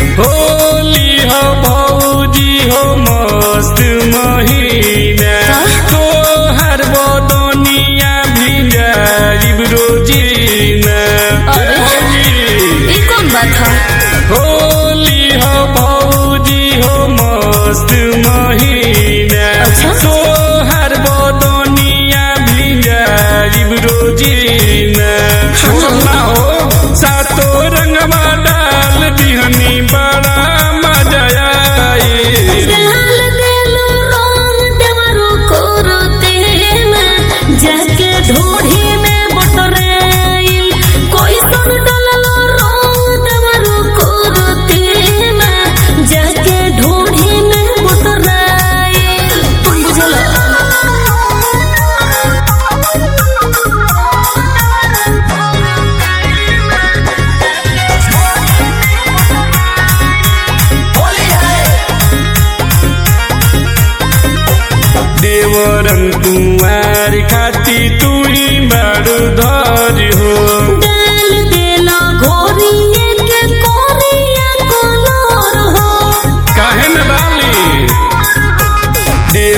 होली हो भौजी हो मस्त महीना तोहर बदनिया भिंजाइब रोजीना। ये कौन बात है? होली हो भौजी हो मस्त महीना तोहर बदनिया भिंजाइब रोजीना। छोड़ना हो सातो रंगवा डाल दिहनी बड़ा मजा आई। जाके ढोढ़ी में बटोराइल कोई सन डललो रंग देवरू कोरते में जाके ढोढ़ी में बटोराइल। तुम बुझला? देवरन कुंवार खाती तू ही बड़ू